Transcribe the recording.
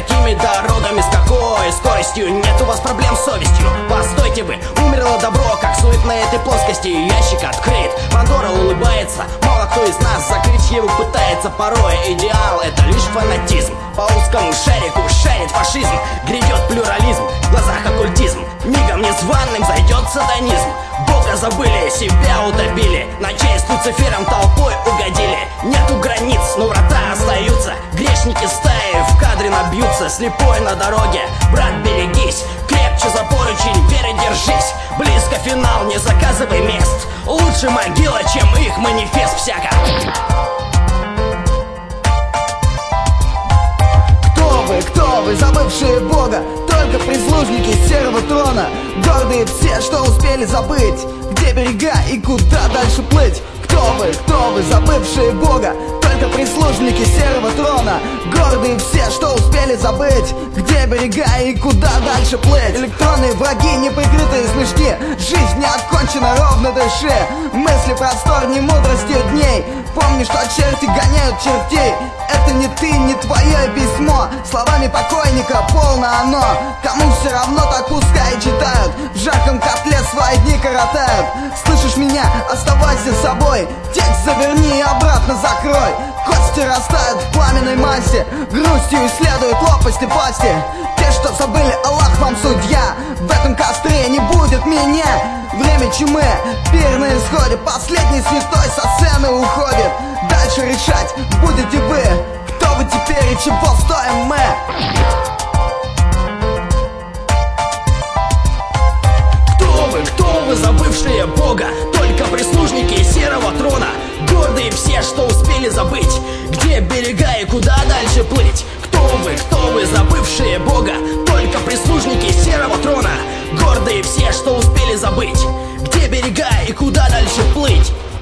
какими дорогами, с какой скоростью? Нет у вас проблем с совестью. Постойте вы, умерло добро, как сует на этой плоскости. Ящик открыт, Пандора улыбается. Мало кто из нас закрыть его пытается. Порой идеал — это лишь фанатизм. По узкому шарику шарит фашизм. Грядет плюрализм, в глазах оккультизм. Мигом незваным зайдет сатанизм. Бога забыли, себя утопили. На честь Люцифером толпой угодили. Нету границ, но врата остаются. Грешники стаи в кадре набьются. Слепой на дороге, брат, берегись. Крепче за поручень, веры держись. Близко финал, не заказывай мест. Лучше могила, чем их манифест всяко. Кто вы, забывшие Бога? Только прислужники серого трона. Гордые все, что успели забыть, где берега и куда дальше плыть. Кто вы, забывшие Бога? Только прислужники серого трона. Гордые все, что успели забыть, где берега и куда дальше плыть. Электронные враги, неприкрытые смешки. Жизнь не окончена, ровно дыши. Мысли просторней мудростью дней. Помни, что черти гоняют чертей. Это не ты, не твое письмо. Словами покойника полно оно. Кому все равно, так пускай читают. В жарком котле свои дни коротают. Слышишь меня? Оставайся собой. Текст заверни и обратно закрой. Кости растают в пламенной массе. Грустью исследуют лопасти пасти. Те, что забыли, Аллах вам судья. В этом костре не будет меня. Время чумы, пир на исходе. Последний святой со сцены уходит. Дальше решать будете вы. Кто вы теперь и чего стоим мы? Кто вы, забывшие Бога? Только прислужники серого трона. Гордые все, что успели забыть, где берега и куда дальше плыть. Кто вы, забывшие Бога? Только прислужники серого трона. Гордые все, что успели забыть, где берега и куда дальше плыть.